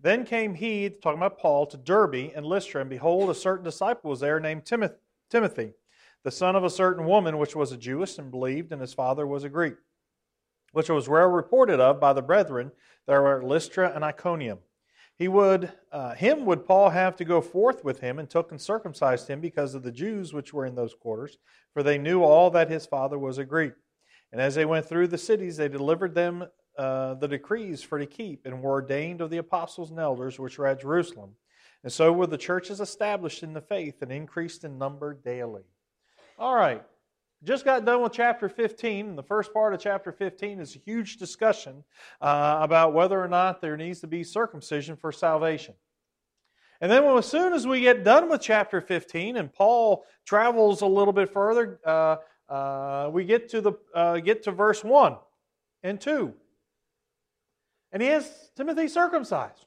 Then came he, talking about Paul, to Derbe and Lystra, and behold, a certain disciple was there named Timothy, the son of a certain woman, which was a Jewess, and believed, and his father was a Greek, which was well reported of by the brethren that were at Lystra and Iconium. Him would Paul have to go forth with him, and took and circumcised him because of the Jews which were in those quarters, for they knew all that his father was a Greek. And as they went through the cities, they delivered them the decrees for to keep, and were ordained of the apostles and elders which were at Jerusalem. And so were the churches established in the faith, and increased in number daily. All right. Just got done with chapter 15, and the first part of chapter 15 is a huge discussion about whether or not there needs to be circumcision for salvation. And then as soon as we get done with chapter 15, and Paul travels a little bit further, we get to verse 1 and 2. And he has Timothy circumcised.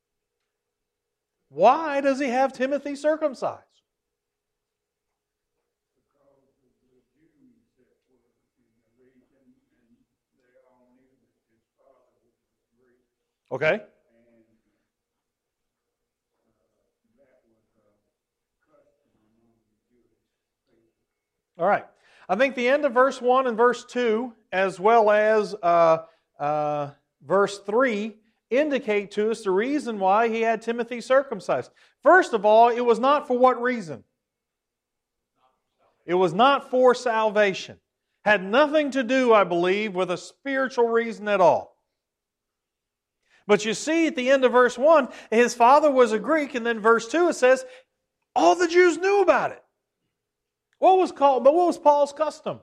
Why does he have Timothy circumcised? Okay. All right. I think the end of verse 1 and verse 2, as well as verse 3, indicate to us the reason why he had Timothy circumcised. First of all, it was not for what reason? It was not for salvation. Had nothing to do, I believe, with a spiritual reason at all. But you see at the end of verse 1, his father was a Greek, and then verse 2 it says, all the Jews knew about it. What was Paul's custom?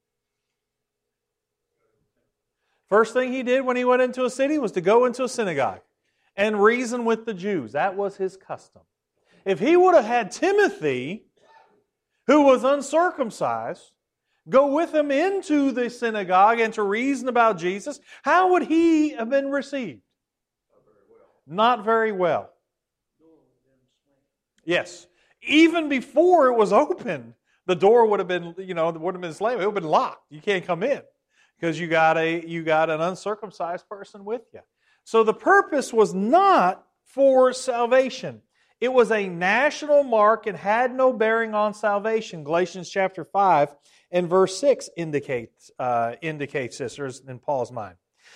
First thing he did when he went into a city was to go into a synagogue and reason with the Jews. That was his custom. If he would have had Timothy, who was uncircumcised, go with him into the synagogue and to reason about Jesus, how would he have been received? Not very well. Yes. Even before it was opened, the door would have been, slammed. It would have been locked. You can't come in because you got an uncircumcised person with you. So the purpose was not for salvation. It was a national mark and had no bearing on salvation. Galatians chapter 5 and verse 6 indicates this, or is in Paul's mind.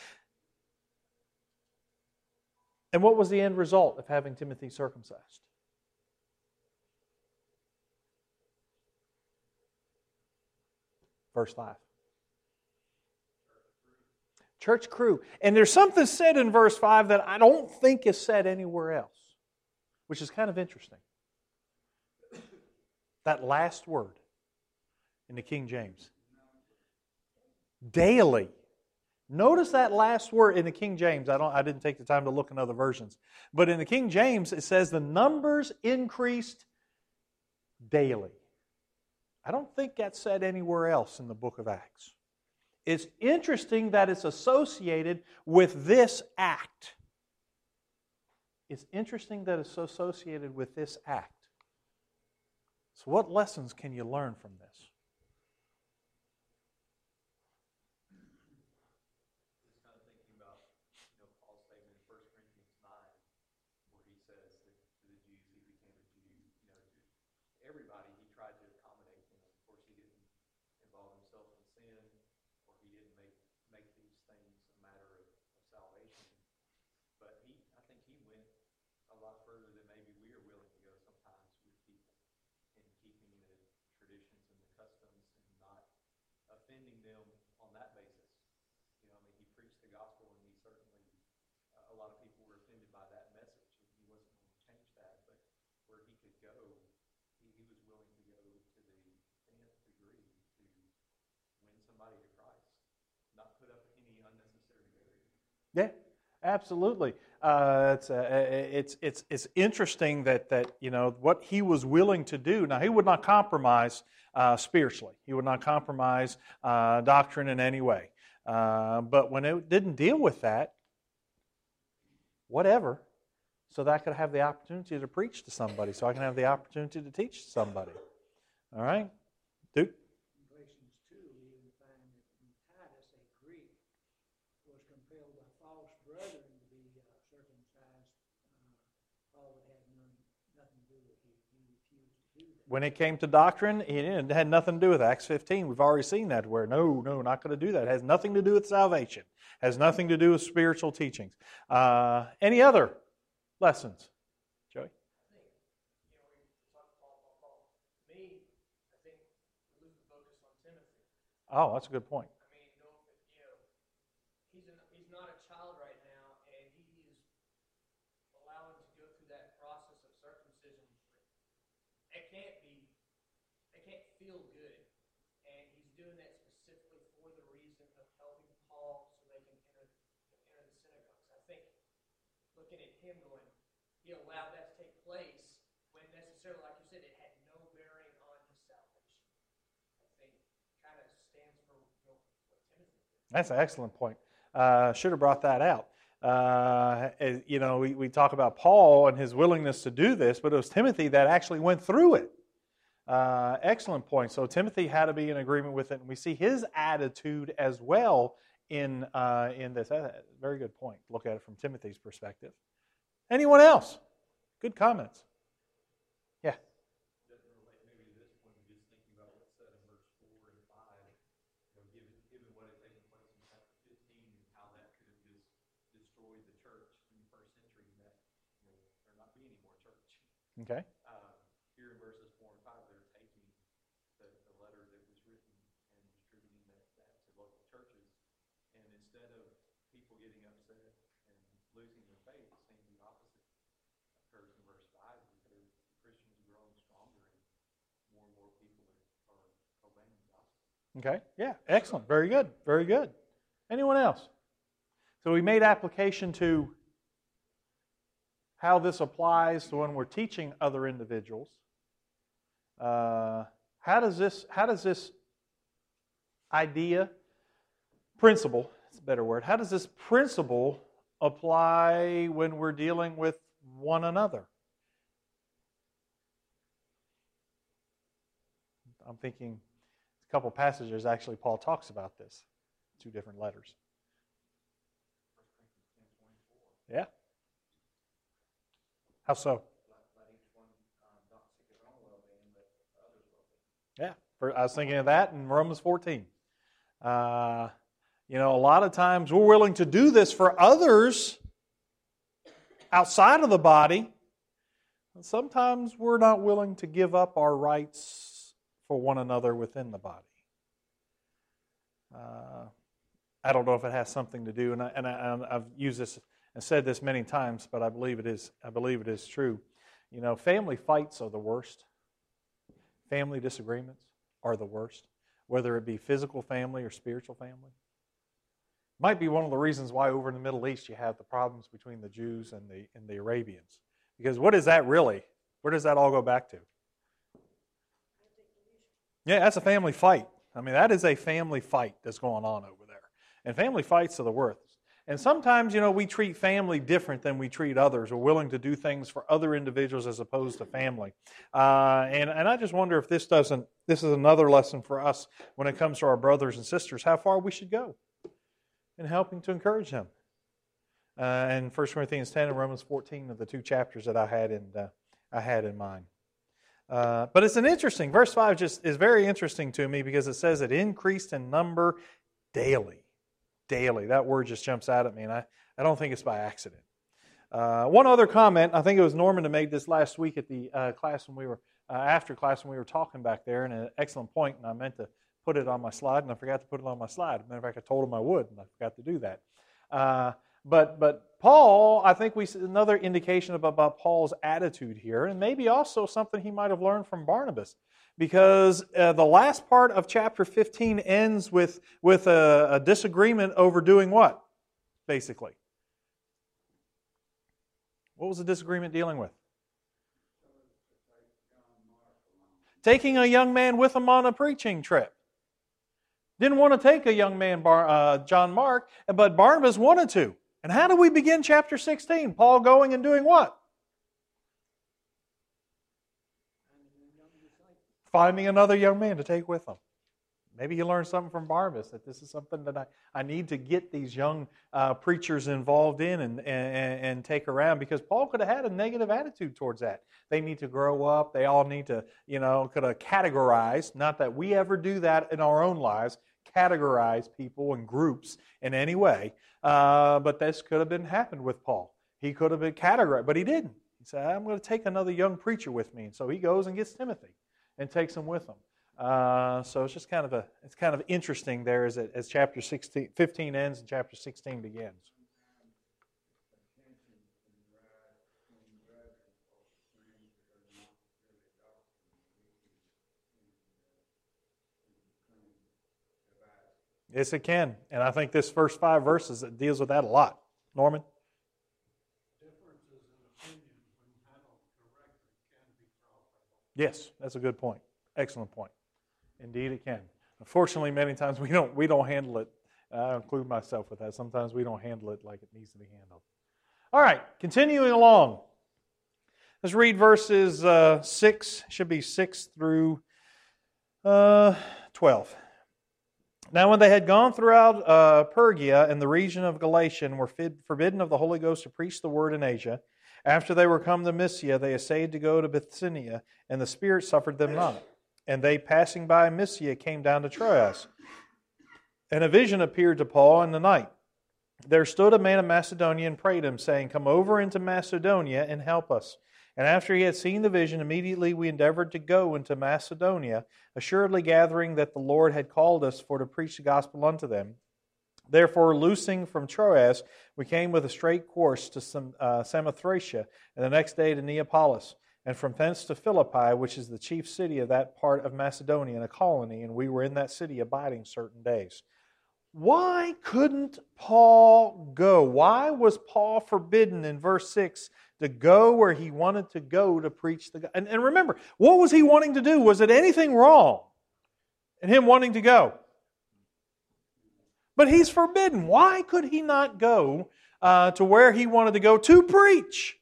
And what was the end result of having Timothy circumcised? Verse 5. Church crew. And there's something said in verse 5 that I don't think is said anywhere else, which is kind of interesting. That last word in the King James. Daily. Notice that last word in the King James. I didn't take the time to look in other versions. But in the King James, it says the numbers increased daily. I don't think that's said anywhere else in the book of Acts. It's interesting that it's associated with this act. It's interesting that it's associated with this act. So what lessons can you learn from this? Offending them on that basis. He preached the gospel, and he certainly, a lot of people were offended by that message. He wasn't going to change that, but where he could go, he was willing to go to the 10th degree to win somebody to Christ, not put up any unnecessary barriers. Yeah, absolutely. It's interesting that what he was willing to do. Now, he would not compromise spiritually. He would not compromise doctrine in any way. But when it didn't deal with that, whatever, so that I could have the opportunity to preach to somebody, so I can have the opportunity to teach to somebody. All right? Duke? In Galatians 2, we even find that Titus, a Greek, was compelled by false brethren to be circumcised do that. When it came to doctrine, it had nothing to do with Acts 15. We've already seen that where, no, not going to do that. It has nothing to do with salvation. It has nothing to do with spiritual teachings. Any other lessons? Joey? I think, we talked Paul. Me, I think we lose the focus on Timothy. Oh, that's a good point. I mean, he's not a child right now, and he is allowing to go through that process of circumcision. It can't feel good, and he's doing that specifically for the reason of helping Paul so they can enter the synagogues. I think looking at him going, he allowed that to take place when necessarily, like you said, it had no bearing on his salvation. I think kind of stands for what Timothy did. That's an excellent point. Should have brought that out. We talk about Paul and his willingness to do this, but it was Timothy that actually went through it. Excellent point. So Timothy had to be in agreement with it, and we see his attitude as well in this. Very good point. Look at it from Timothy's perspective. Anyone else? Good comments. Yeah. Doesn't relate maybe to this point, but just thinking about what's said in verse 4 and 5, given what had taken place in chapter 15 and how that could have just destroyed the church in the first century, that there not be any more church. Okay. Here in verses 4 and 5, they're taking the letter that was written and distributing that to local churches, and instead of people getting upset and losing their faith, it seems the opposite occurs in verse 5, because Christians are growing stronger and more people are obeying the gospel. Okay. Yeah. Excellent. Very good. Very good. Anyone else? So we made application to how this applies to when we're teaching other individuals. How does this idea, principle, it's a better word, how does this principle apply when we're dealing with one another? I'm thinking a couple passages actually Paul talks about this. 2 different letters. Yeah. How so? Yeah, I was thinking of that in Romans 14. A lot of times we're willing to do this for others outside of the body. And sometimes we're not willing to give up our rights for one another within the body. I don't know if it has something to do, and I've used this and said this many times, but I believe it is. I believe it is true. Family fights are the worst. Family disagreements are the worst, whether it be physical family or spiritual family. Might be one of the reasons why over in the Middle East you have the problems between the Jews and the Arabians. Because what is that really? Where does that all go back to? Yeah, that's a family fight. I mean, that is a family fight that's going on over there. And family fights are the worst. And sometimes, we treat family different than we treat others. We're willing to do things for other individuals as opposed to family. And I just wonder if this is another lesson for us when it comes to our brothers and sisters, how far we should go in helping to encourage them. And 1 Corinthians 10 and Romans 14 are the 2 chapters that I had in mind. But it's an interesting, verse 5 just is very interesting to me because it says it increased in number daily. Daily. That word just jumps out at me, and I don't think it's by accident. One other comment, I think it was Norman that made this last week at the class when we were, after class when we were talking back there, and an excellent point, and I meant to put it on my slide, and I forgot to put it on my slide. As a matter of fact, I told him I would, and I forgot to do that. But Paul, I think we see another indication about Paul's attitude here, and maybe also something he might have learned from Barnabas, because the last part of chapter 15 ends with a disagreement over doing what, basically? What was the disagreement dealing with? Taking a young man with him on a preaching trip. Didn't want to take a young man, John Mark, but Barnabas wanted to. And how do we begin chapter 16? Paul going and doing what? Finding another young man to take with him. Maybe he learned something from Barnabas, that this is something that I need to get these young preachers involved in and take around, because Paul could have had a negative attitude towards that. They need to grow up. They all need to, could have categorized, not that we ever do that in our own lives, categorize people and groups in any way. But this could have been happened with Paul. He could have been categorized, but he didn't. He said, I'm going to take another young preacher with me. And so he goes and gets Timothy and takes him with him. So it's just kind of interesting there as chapter 15 ends and chapter 16 begins. Yes, it can. And I think this first 5 verses it deals with that a lot. Norman? Differences in opinion, when handled correctly, can be profitable. Yes, that's a good point. Excellent point. Indeed, it can. Unfortunately, many times we don't handle it. I include myself with that. Sometimes we don't handle it like it needs to be handled. All right, continuing along. Let's read verses 6. Should be 6 through 12. Now, when they had gone throughout Phrygia and the region of Galatia and were forbidden of the Holy Ghost to preach the word in Asia, after they were come to Mysia, they essayed to go to Bithynia, and the Spirit suffered them not. And they, passing by Mysia, came down to Troas. And a vision appeared to Paul in the night. There stood a man of Macedonia and prayed him, saying, Come over into Macedonia and help us. And after he had seen the vision, immediately we endeavored to go into Macedonia, assuredly gathering that the Lord had called us for to preach the gospel unto them. Therefore, loosing from Troas, we came with a straight course to Samothracia, and the next day to Neapolis, and from thence to Philippi, which is the chief city of that part of Macedonia, and a colony, and we were in that city abiding certain days. Why couldn't Paul go? Why was Paul forbidden in verse 6 to go where he wanted to go to preach the gospel? And remember, what was he wanting to do? Was it anything wrong in him wanting to go? But he's forbidden. Why could he not go to where he wanted to go to preach?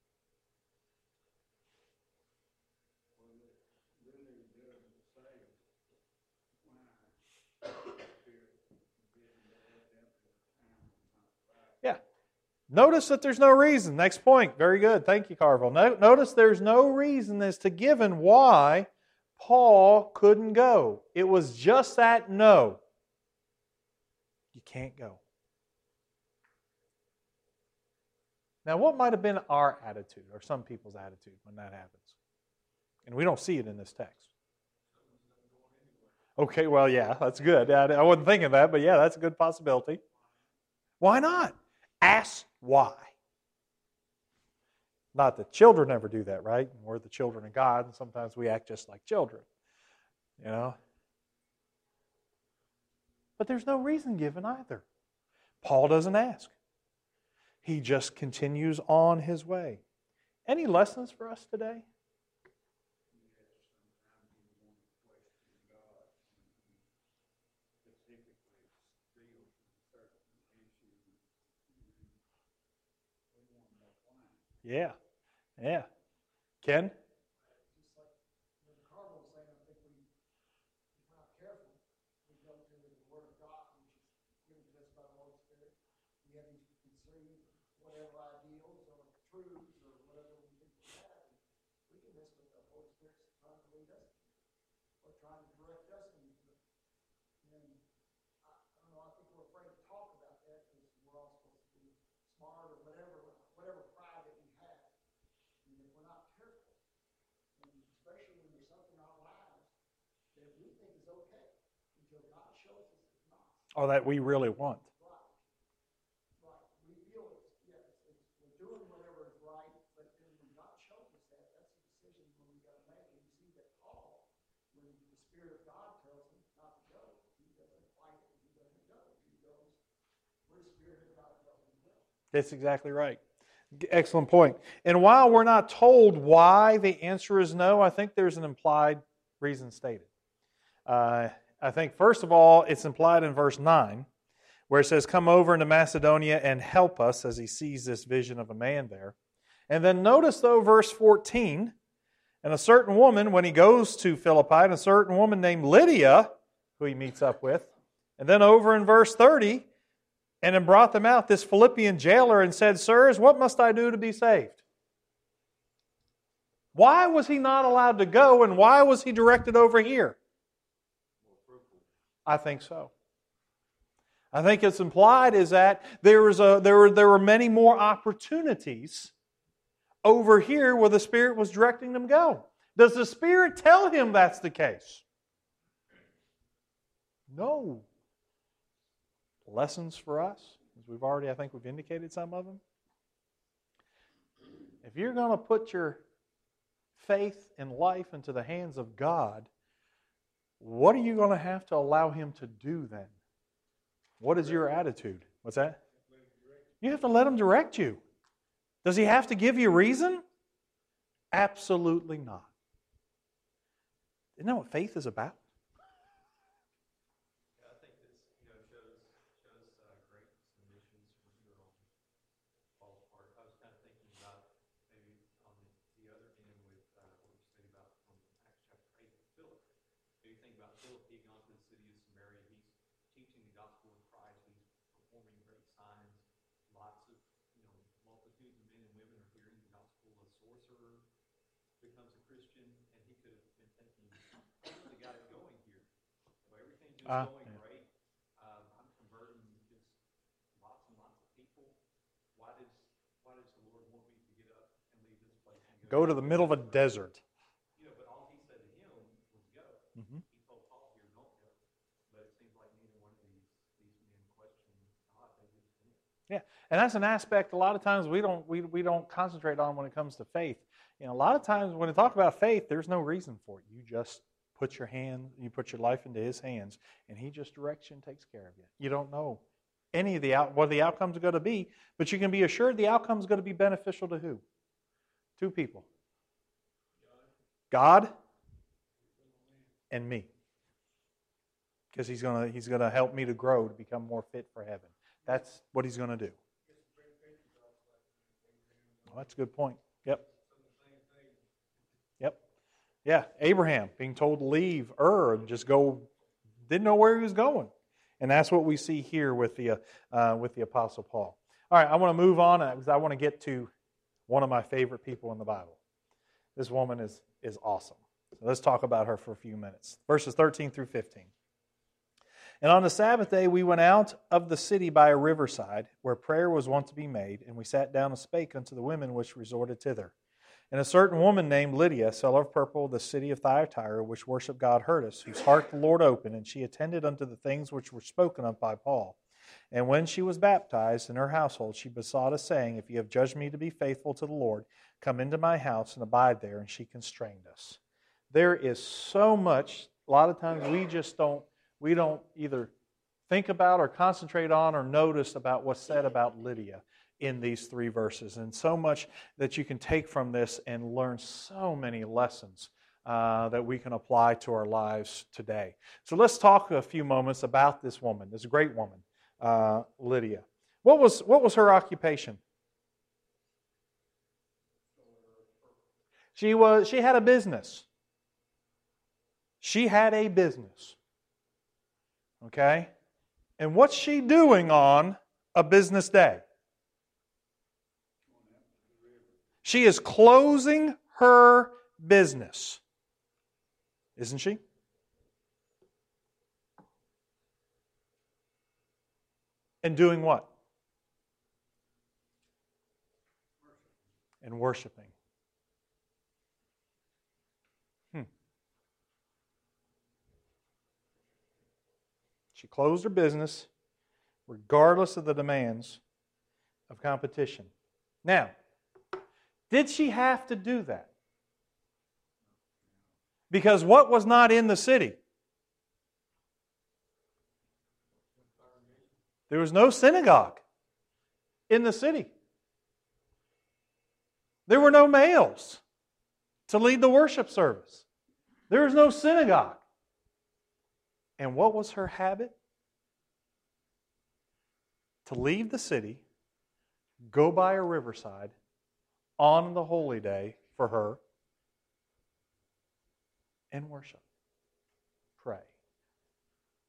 Yeah. Notice that there's no reason. Next point. Very good. Thank you, Carville. Notice there's no reason as to given why Paul couldn't go. It was just that no. You can't go. Now, what might have been our attitude or some people's attitude when that happens? And we don't see it in this text. Okay, well, yeah, that's good. I wasn't thinking of that, but yeah, that's a good possibility. Why not? Ask why. Not that children ever do that, right? We're the children of God, and sometimes we act just like children. You know? But there's no reason given either. Paul doesn't ask. He just continues on his way. Any lessons for us today? Yeah. Yeah. Ken? Just like Carl was saying, I think if we're not careful, we go to the Word of God, which is given to us by the Holy Spirit. We have these conceived whatever ideals or truths or whatever we think we have. We can miss what the Holy Spirit's trying to lead us or trying to direct us into. And I don't know, I think we're afraid to talk about that because we're all supposed to be smart or whatever pride that we have. And if we're not careful, and especially when there's something in our lives that we think is okay, until God shows us it's not. Or that we really want. Right. We feel we're doing whatever is right, but then when God shows us that, that's a decision when we got to make. And you see that Paul, when the Spirit of God tells him not to go, he doesn't fight it, he doesn't go. He goes where the Spirit of God tells him to go. That's exactly right. Excellent point. And while we're not told why the answer is no, I think there's an implied reason stated. I think, first of all, it's implied in verse 9, where it says, Come over into Macedonia and help us, as he sees this vision of a man there. And then notice, though, verse 14, and a certain woman, when he goes to Philippi, and a certain woman named Lydia, who he meets up with. And then over in verse 30, and then brought them out, this Philippian jailer, and said, Sirs, what must I do to be saved? Why was he not allowed to go, and why was he directed over here? I think so. I think it's implied is that there were many more opportunities over here where the Spirit was directing them to go. Does the Spirit tell him that's the case? No. Lessons for us, as I think we've indicated some of them. If you're going to put your faith and life into the hands of God, what are you going to have to allow Him to do then? What is your attitude? What's that? You have to let Him direct you. Does He have to give you a reason? Absolutely not. Isn't that what faith is about? Yeah, I think this, shows great submissions from here on Paul's part. I was kind of thinking about maybe on the other end with what you said about from Acts chapter 8 with Philip. You think about Philip, he'd gone to the city of Samaria. He's teaching the gospel of Christ. He's performing great signs. Lots of, multitudes of men and women are hearing the gospel. A sorcerer becomes a Christian, and he could have been thinking, I really got it going here. Everything's just going great. I'm converting just lots and lots of people. Why does the Lord want me to get up and leave this place and Go to the middle of a desert. But all He said to him was go. Mm-hmm. He told Paul here, don't go. But it seems like neither one of these men questioned God. They just didn't. Yeah, and that's an aspect a lot of times we don't concentrate on when it comes to faith. A lot of times when we talk about faith, there's no reason for it. You just put your life into His hands, and He just directs you and takes care of you. You don't know any of what the outcomes are going to be, but you can be assured the outcome is going to be beneficial to who? Two people. God and me. Because He's going to help me to grow to become more fit for heaven. That's what He's going to do. Well, that's a good point. Yep. Yeah, Abraham being told to leave Ur and just go, didn't know where he was going. And that's what we see here with the Apostle Paul. All right, I want to move on because I want to get to one of my favorite people in the Bible. This woman is awesome. So let's talk about her for a few minutes. Verses 13 through 15. And on the Sabbath day we went out of the city by a riverside, where prayer was wont to be made, and we sat down and spake unto the women which resorted thither. And a certain woman named Lydia, seller of purple of the city of Thyatira, which worshipped God, heard us, whose heart the Lord opened, and she attended unto the things which were spoken of by Paul. And when she was baptized in her household, she besought us, saying, If ye have judged me to be faithful to the Lord, come into my house and abide there. And she constrained us. There is so much, a lot of times we don't either think about or concentrate on or notice about what's said about Lydia in these three verses. And so much that you can take from this and learn so many lessons that we can apply to our lives today. So let's talk a few moments about this woman, this great woman, Lydia. What was her occupation? She had a business. She had a business. Okay? And what's she doing on a business day? She is closing her business. Isn't she? And doing what? And worshiping. She closed her business regardless of the demands of competition. Now, did she have to do that? Because what was not in the city? There was no synagogue in the city. There were no males to lead the worship service. There was no synagogue. And what was her habit? To leave the city, go by a riverside on the holy day for her, and worship. Pray.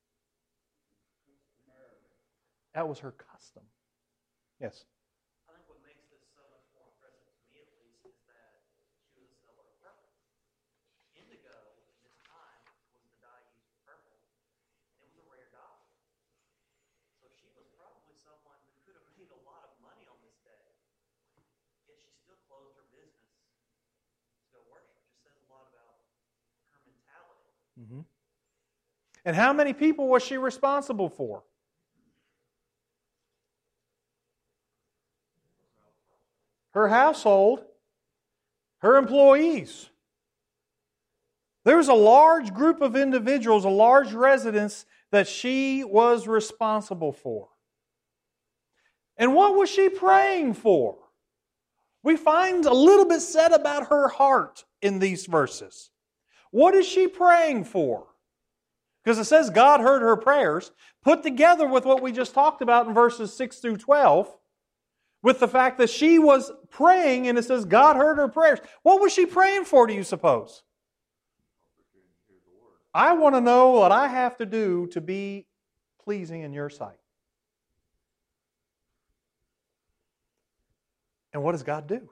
That was her custom. Yes? I think what makes this so much more impressive to me, at least, is that she was a seller of purple. Indigo, in this time, was the dye used for purple, and it was a rare dye. So she was probably someone who could have made a lot of money on this day, yet she still closed her business to go worship. It just says a lot about her mentality. Mm-hmm. And how many people was she responsible for? Her household, her employees. There was a large group of individuals, a large residence that she was responsible for. And what was she praying for? We find a little bit said about her heart in these verses. What is she praying for? Because it says God heard her prayers, put together with what we just talked about in verses 6 through 12, with the fact that she was praying, and it says God heard her prayers. What was she praying for, do you suppose? I want to know what I have to do to be pleasing in your sight. And what does God do?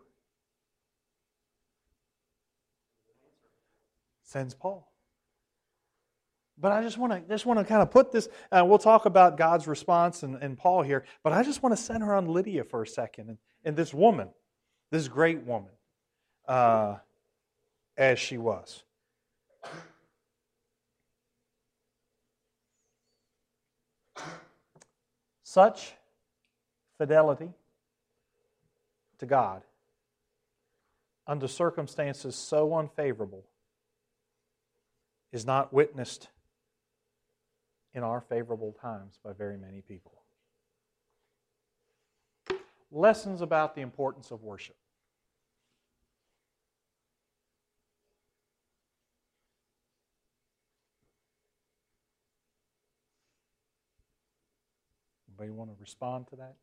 Sends Paul. But I just want to kind of put this, we'll talk about God's response and Paul here, but I just want to center on Lydia for a second and this woman, this great woman, as she was. Such fidelity to God under circumstances so unfavorable is not witnessed in our favorable times by very many people. Lessons about the importance of worship. Anybody want to respond to that?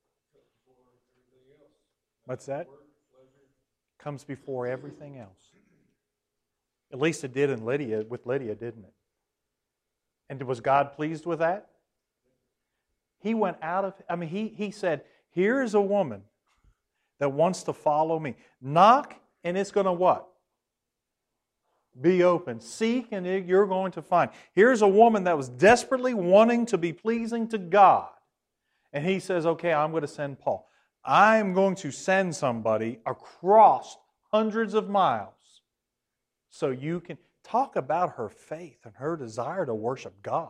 What's that? Comes before everything else. At least it did with Lydia, didn't it? And was God pleased with that? He went out of, he said, here is a woman that wants to follow me. Knock, and it's going to what? Be open. Seek, and you're going to find. Here's a woman that was desperately wanting to be pleasing to God. And he says, okay, I'm going to send Paul. I'm going to send somebody across hundreds of miles so you can talk about her faith and her desire to worship God.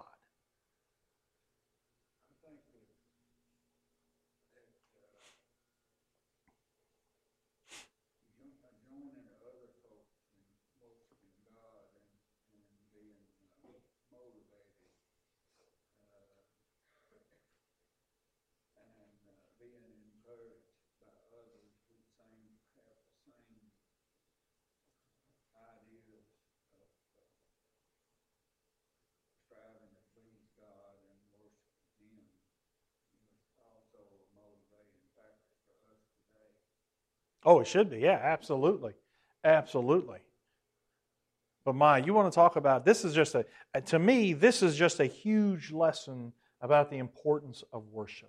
Oh, it should be. Yeah, absolutely. Absolutely. But you want to talk about, this is just to me, this is just a huge lesson about the importance of worship.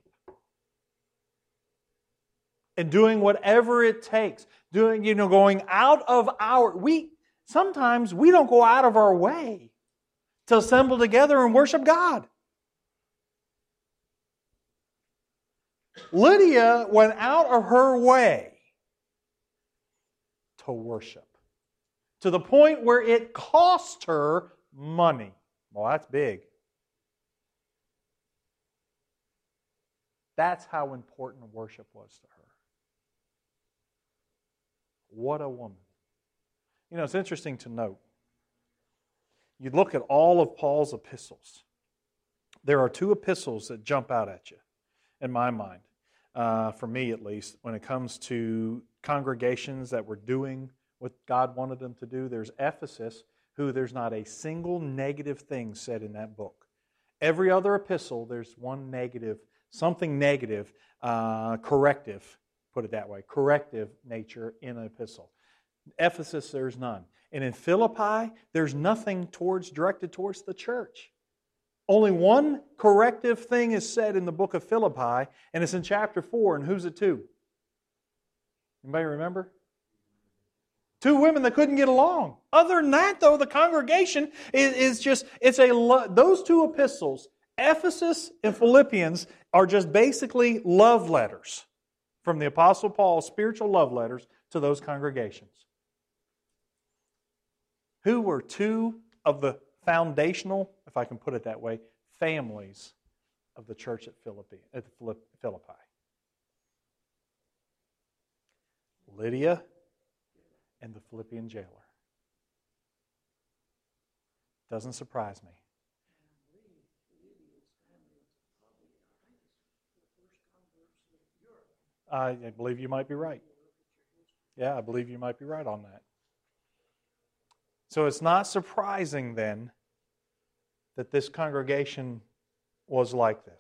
And doing whatever it takes. Going out of sometimes we don't go out of our way to assemble together and worship God. Lydia went out of her way to worship, to the point where it cost her money. Well, that's big. That's how important worship was to her. What a woman. It's interesting to note. You look at all of Paul's epistles. There are two epistles that jump out at you, in my mind, for me at least, when it comes to congregations that were doing what God wanted them to do. There's Ephesus, who there's not a single negative thing said in that book. Every other epistle, there's one negative, something negative, corrective, put it that way, corrective nature in an epistle. Ephesus, there's none. And in Philippi, there's nothing directed towards the church. Only one corrective thing is said in the book of Philippi, and it's in chapter 4, and who's it to? Anybody remember? Two women that couldn't get along. Other than that, though, the congregation is just, those two epistles, Ephesus and Philippians, are just basically love letters from the Apostle Paul, spiritual love letters to those congregations. Who were two of the foundational, if I can put it that way, families of the church at Philippi. Lydia and the Philippian jailer. Doesn't surprise me. I believe you might be right. Yeah, I believe you might be right on that. So it's not surprising then that this congregation was like this.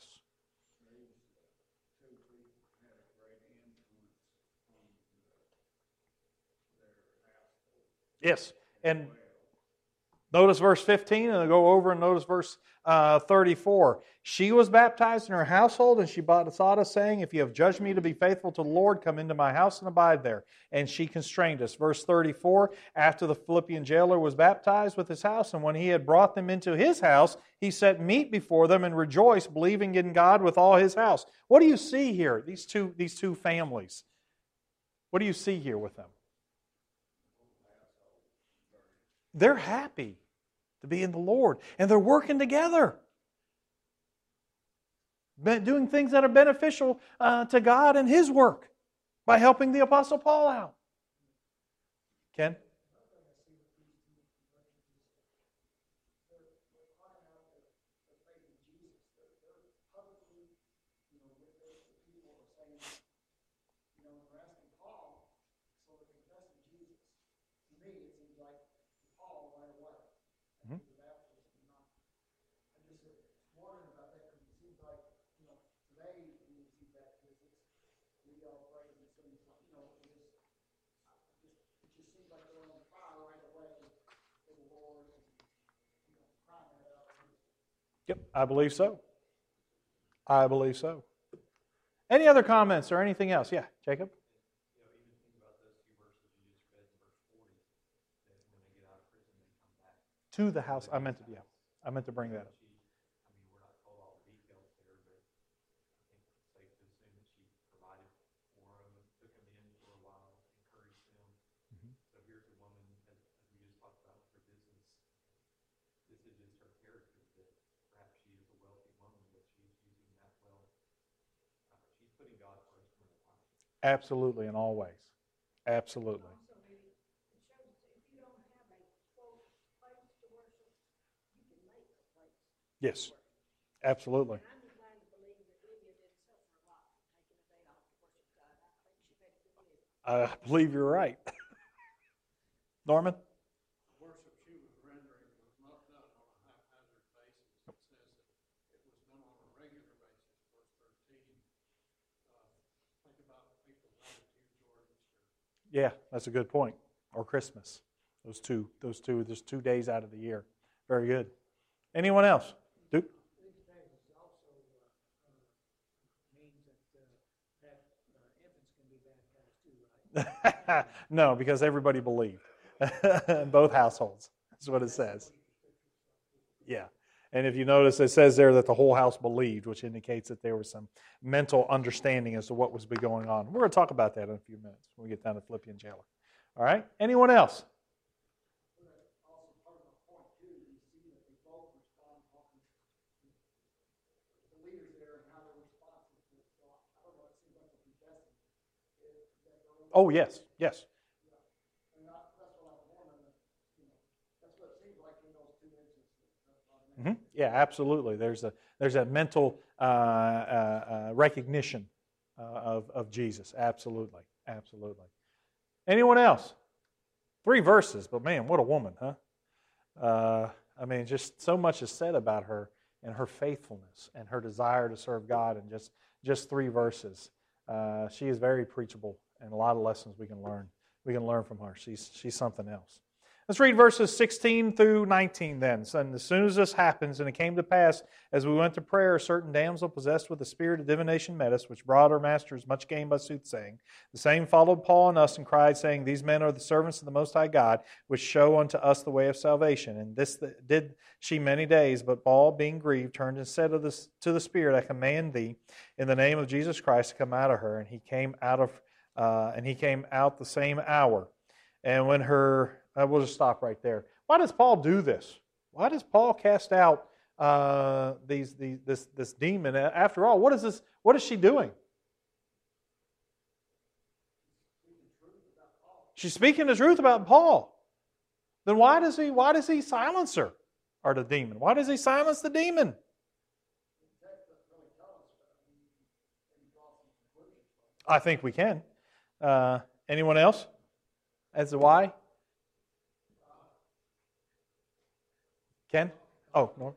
Yes, and notice verse 15, and I'll go over and notice verse 34. She was baptized in her household, and she besought us, saying, if you have judged me to be faithful to the Lord, come into my house and abide there. And she constrained us. Verse 34, after the Philippian jailer was baptized with his house, and when he had brought them into his house, he set meat before them and rejoiced, believing in God with all his house. What do you see here, these two families? What do you see here with them? They're happy to be in the Lord, and they're working together, doing things that are beneficial to God and His work by helping the Apostle Paul out. Ken? Yep, I believe so. I believe so. Any other comments or anything else? Yeah, Jacob? Even think about those two verses you just read in verse 40, that when they get out of prison, they come back. To the house. I meant to bring that up. We're not told all the details there, but I think it's safe to assume that she provided for them, took them in for a while, encouraged them. Mm-hmm. So here's a woman, as we just talked about with her business, this is just her character, that perhaps she is a wealthy woman, but she's using that wealth. She's putting God first in her life. Absolutely, in all ways. Absolutely. Yes, absolutely. I believe you're right. Norman? The worship she was rendering was not done on a haphazard basis. It says that it was done on a regular basis. Verse 13. Think about people's attitude toward Easter. Yeah, that's a good point. Or Christmas. Those two, there's 2 days out of the year. Very good. Anyone else? Duke? These days also means that infants can be baptized too, right? No, because everybody believed. In both households. That's what it says. Yeah. And if you notice, it says there that the whole house believed, which indicates that there was some mental understanding as to what was going on. We're going to talk about that in a few minutes when we get down to Philippian jailer. All right? Anyone else? Also, part of the point, too, you see that they both respond talking to the leaders there and how they're responsive to it. So I don't know, it seems like a confessing. Oh, yes. Yes. And that's what I'm wondering. That's what it seems like in those two instances. Mm-hmm. Yeah, absolutely. There's a mental recognition of Jesus. Absolutely. Absolutely. Anyone else? 3 verses, but man, what a woman, huh? I mean, just so much is said about her and her faithfulness and her desire to serve God in just 3 verses. She is very preachable, and a lot of lessons we can learn. We can learn from her. She's something else. Let's read verses 16 through 19 then. So, and as soon as this happens, and it came to pass, as we went to prayer, a certain damsel possessed with the spirit of divination met us, which brought her masters much gain by soothsaying. The same followed Paul and us, and cried, saying, These men are the servants of the Most High God, which show unto us the way of salvation. And this did she many days. But Paul, being grieved, turned and said to the spirit, I command thee, in the name of Jesus Christ, to come out of her. And he came out the same hour. And when her... we'll just stop right there. Why does Paul do this? Why does Paul cast out this demon? After all, what is this? What is she doing? She's speaking the truth about Paul. Then why does he silence her, or the demon? Why does he silence the demon? I think we can. Anyone else? As to why? Ken? Oh, no.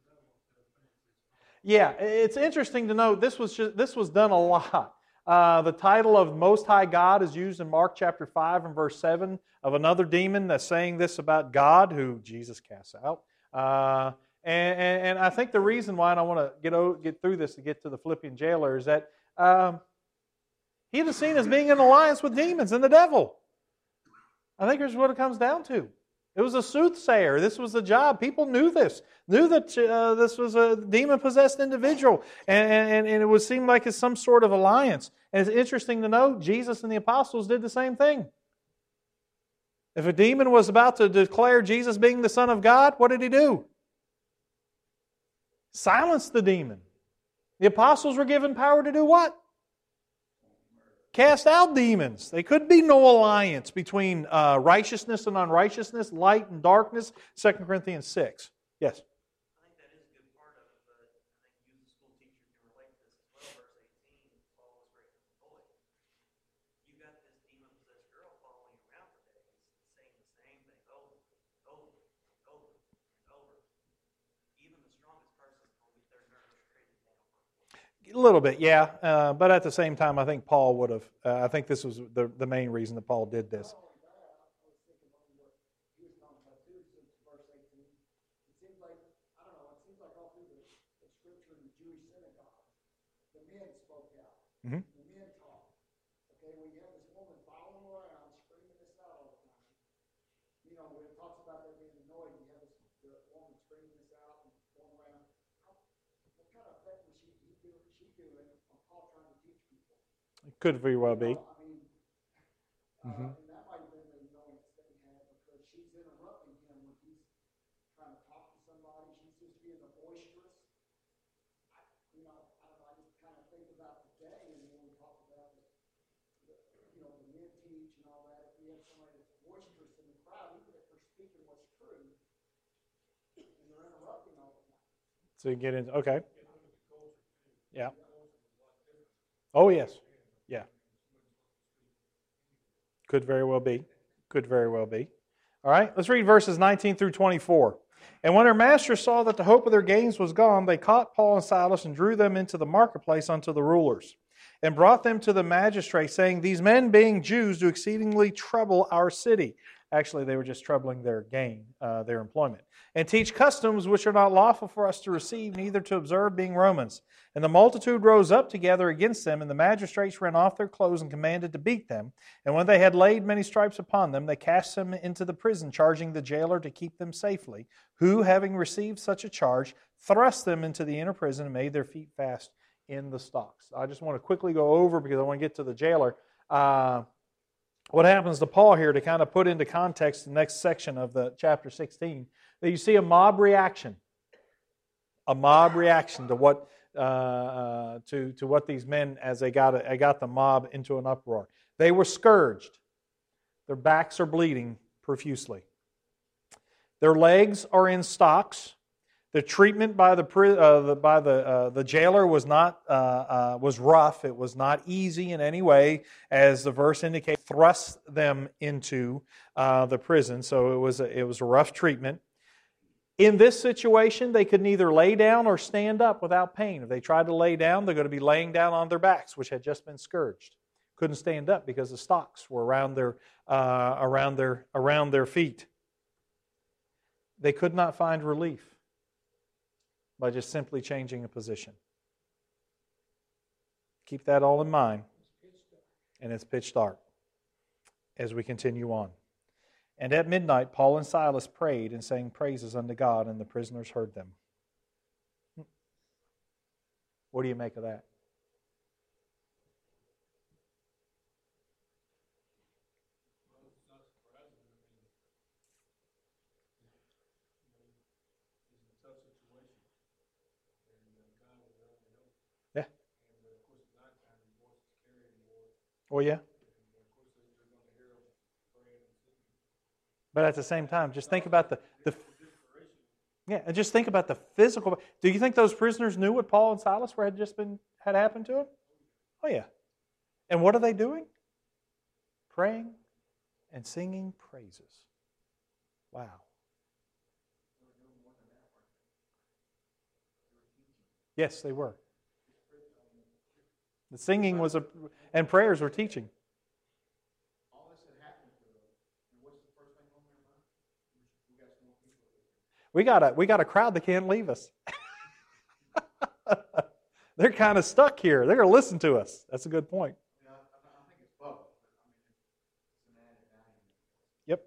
Yeah, it's interesting to note this was done a lot. The title of Most High God is used in Mark chapter 5 and verse 7 of another demon that's saying this about God, who Jesus casts out. And I think the reason why, and I want to get through this to get to the Philippian jailer, is that he is seen as being in alliance with demons and the devil. I think here's what it comes down to. It was a soothsayer. This was a job. People knew this. Knew that this was a demon-possessed individual. And it would seem like it's some sort of alliance. And it's interesting to note, Jesus and the apostles did the same thing. If a demon was about to declare Jesus being the Son of God, what did he do? Silence the demon. The apostles were given power to do what? Cast out demons. There could be no alliance between righteousness and unrighteousness, light and darkness. 2 Corinthians 6. Yes? I think that is a good part of it, but I think you as a school teacher can relate to this as well. Verse 18, Paul was raising the boy. You got this demon-possessed girl following you around for days, saying the same thing over, over, over, and over. Even the strongest person will get their nerves traded down. A little bit, yeah. But at the same time, I think Paul would have, I think this was the main reason that Paul did this. Mm-hmm. The men talk. Okay, when you have this woman following around, screaming this out all the time, you know, when it talks about that being annoying, you have the woman screaming this out and going around. What kind of effect was she doing on Paul trying to teach people? It could very well be. I mean, and that might have been the annoyance that he had, because she's interrupting him when he's trying to talk to somebody. She's just being boisterous. I don't know, I just kind of think about today, and when we talk about the men teach and all that, if we have somebody that's boisterous in the crowd, even if they're speaking what's true, and they're interrupting all the time. So you get into, okay. Yeah. Oh, yes. Yeah. Could very well be. Could very well be. All right, let's read verses 19 through 24. And when their masters saw that the hope of their gains was gone, they caught Paul and Silas and drew them into the marketplace unto the rulers, and brought them to the magistrate, saying, These men, being Jews, do exceedingly trouble our city. Actually, they were just troubling their gain, their employment. And teach customs which are not lawful for us to receive, neither to observe, being Romans. And the multitude rose up together against them, and the magistrates rent off their clothes and commanded to beat them. And when they had laid many stripes upon them, they cast them into the prison, charging the jailer to keep them safely, who, having received such a charge, thrust them into the inner prison and made their feet fast in the stocks. I just want to quickly go over, because I want to get to the jailer, what happens to Paul here to kind of put into context the next section of the chapter 16. That you see a mob reaction. A mob reaction to what to what these men, as they got the mob into an uproar. They were scourged. Their backs are bleeding profusely. Their legs are in stocks. The treatment by the jailer was was rough. It was not easy in any way, as the verse indicates. Thrust them into the prison, so it was a rough treatment. In this situation, they could neither lay down or stand up without pain. If they tried to lay down, they're going to be laying down on their backs, which had just been scourged. Couldn't stand up because the stocks were around their feet. They could not find relief by just simply changing a position. Keep that all in mind. And it's pitch dark as we continue on. And at midnight, Paul and Silas prayed and sang praises unto God, and the prisoners heard them. What do you make of that? Yeah. Oh, yeah. But at the same time, just think about the and just think about the physical. Do you think those prisoners knew what Paul and Silas had happened to them? Oh yeah. And what are they doing? Praying and singing praises. Wow. Yes, they were. The singing was and prayers were teaching. We got a crowd that can't leave us. They're kind of stuck here. They're going to listen to us. That's a good point. Yep.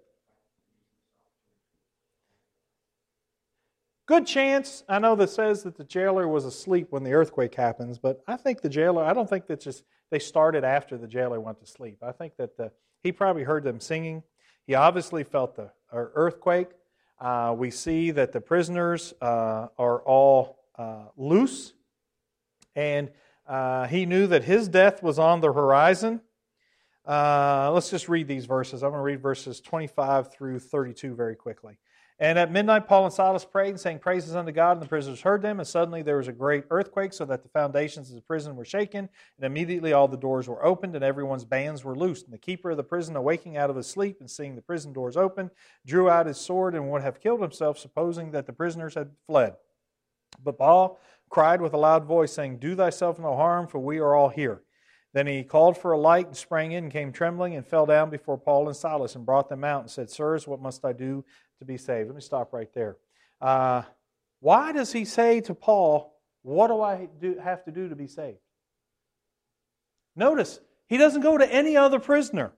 Good chance. I know that says that the jailer was asleep when the earthquake happens, but I think the jailer, I don't think that just they started after the jailer went to sleep. I think that he probably heard them singing. He obviously felt the earthquake. We see that the prisoners are all loose, and he knew that his death was on the horizon. Let's just read these verses. I'm going to read verses 25 through 32 very quickly. And at midnight, Paul and Silas prayed and sang praises unto God, and the prisoners heard them. And suddenly there was a great earthquake, so that the foundations of the prison were shaken. And immediately all the doors were opened, and everyone's bands were loosed. And the keeper of the prison, awaking out of his sleep and seeing the prison doors open, drew out his sword and would have killed himself, supposing that the prisoners had fled. But Paul cried with a loud voice, saying, Do thyself no harm, for we are all here. Then he called for a light and sprang in and came trembling and fell down before Paul and Silas and brought them out and said, Sirs, what must I do to be saved? Let me stop right there. Why does he say to Paul, what do I have to do to be saved? Notice, he doesn't go to any other prisoner.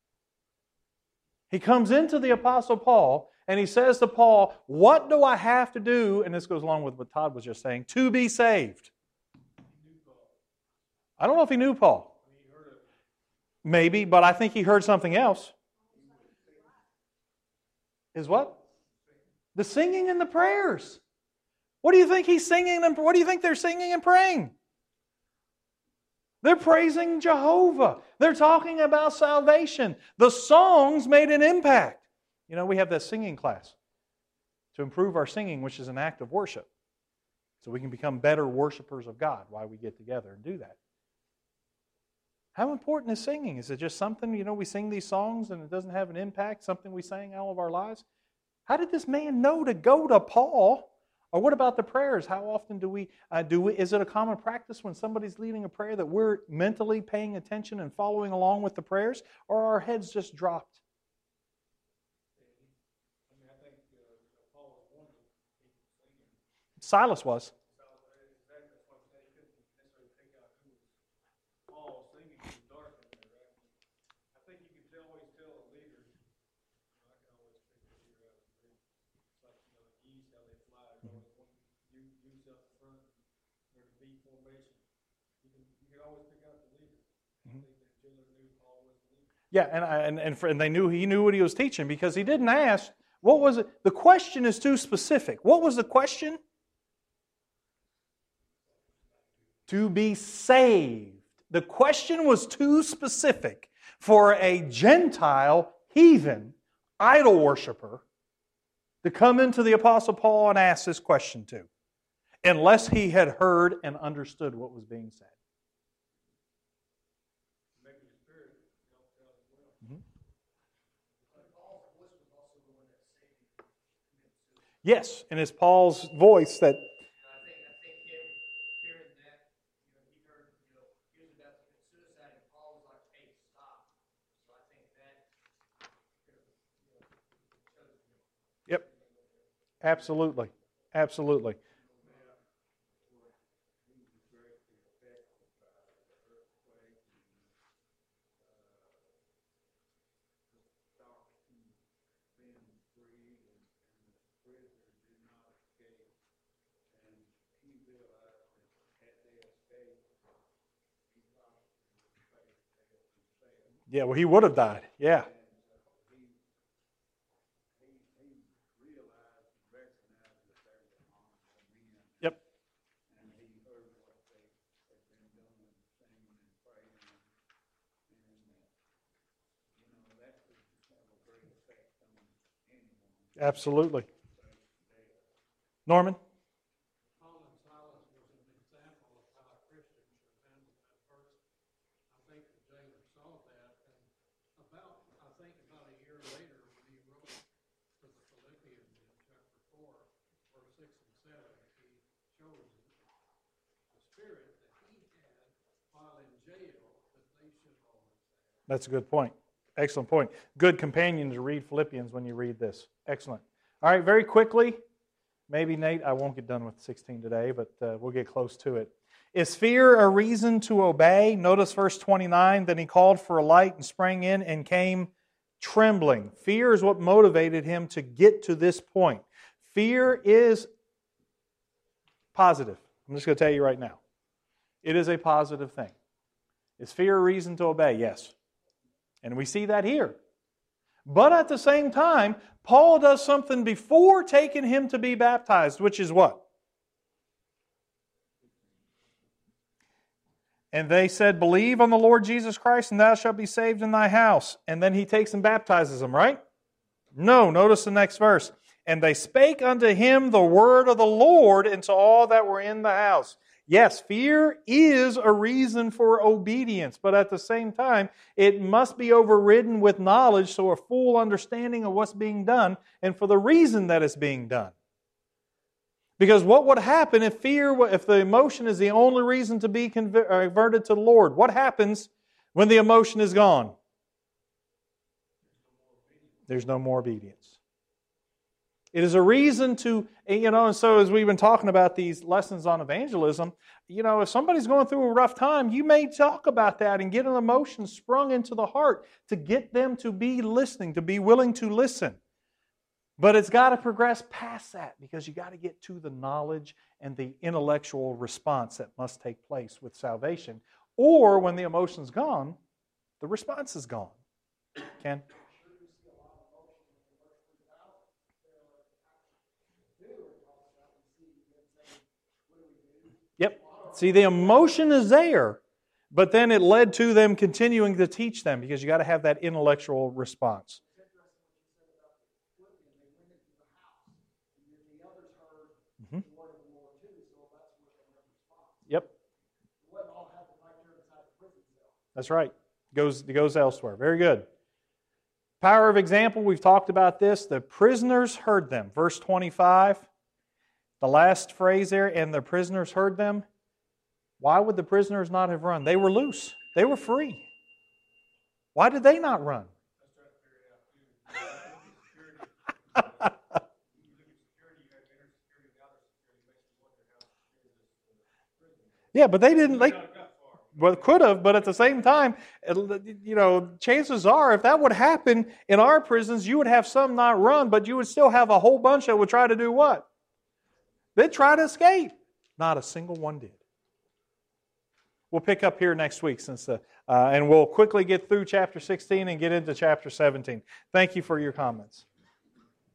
He comes into the Apostle Paul and he says to Paul, what do I have to do, and this goes along with what Todd was just saying, to be saved? I don't know if he knew Paul. Maybe, but I think he heard something else. Is what? The singing and the prayers. What do you think he's singing and what do you think they're singing and praying? They're praising Jehovah. They're talking about salvation. The songs made an impact. You know, we have that singing class to improve our singing, which is an act of worship. So we can become better worshipers of God while we get together and do that. How important is singing? Is it just something, we sing these songs and it doesn't have an impact, something we sang all of our lives? How did this man know to go to Paul? Or what about the prayers? How often do we, is it a common practice when somebody's leading a prayer that we're mentally paying attention and following along with the prayers? Or are our heads just dropped? Silas was. Yeah, and they knew he knew what he was teaching because he didn't ask, what was it? The question is too specific. What was the question? To be saved. The question was too specific for a Gentile, heathen, idol worshiper to come into the Apostle Paul and ask this question to, unless he had heard and understood what was being said. Yes, and it's Paul's voice that. I think hearing that, he heard, he was about to commit suicide, and Paul was like, "Hey, stop." So I think that. Yep. Absolutely. Absolutely. Yeah, well, he would have died. Yeah. Yep. Absolutely. Norman? Paul and Silas was an example of how Christians should handle that person. I think the jailer saw that, and about a year later, when he wrote to the Philippians in chapter 4, verse 6 and 7, he shows the spirit that he had while in jail that they should always have. That's a good point. Excellent point. Good companion to read Philippians when you read this. Excellent. All right, very quickly. Maybe, Nate, I won't get done with 16 today, but we'll get close to it. Is fear a reason to obey? Notice verse 29, then he called for a light and sprang in and came trembling. Fear is what motivated him to get to this point. Fear is positive. I'm just going to tell you right now. It is a positive thing. Is fear a reason to obey? Yes. And we see that here. But at the same time, Paul does something before taking him to be baptized, which is what? And they said, believe on the Lord Jesus Christ and thou shalt be saved in thy house. And then he takes and baptizes them, right? No, notice the next verse. And they spake unto him the word of the Lord and to all that were in the house. Yes, fear is a reason for obedience, but at the same time, it must be overridden with knowledge, so a full understanding of what's being done and for the reason that it's being done. Because what would happen if the emotion is the only reason to be converted to the Lord? What happens when the emotion is gone? There's no more obedience. It is a reason to, and so as we've been talking about these lessons on evangelism, if somebody's going through a rough time, you may talk about that and get an emotion sprung into the heart to get them to be listening, to be willing to listen. But it's got to progress past that because you got to get to the knowledge and the intellectual response that must take place with salvation. Or when the emotion's gone, the response is gone. Ken? Yep. See, the emotion is there, but then it led to them continuing to teach them because you got to have that intellectual response. Mm-hmm. Yep. That's right. It goes elsewhere. Very good. Power of example, we've talked about this. The prisoners heard them. Verse 25. The last phrase there, and the prisoners heard them. Why would the prisoners not have run? They were loose. They were free. Why did they not run? Yeah, but they didn't. Well, could have, but at the same time, chances are, if that would happen in our prisons, you would have some not run, but you would still have a whole bunch that would try to do what? They'd try to escape. Not a single one did. We'll pick up here next week, and we'll quickly get through chapter 16 and get into chapter 17. Thank you for your comments.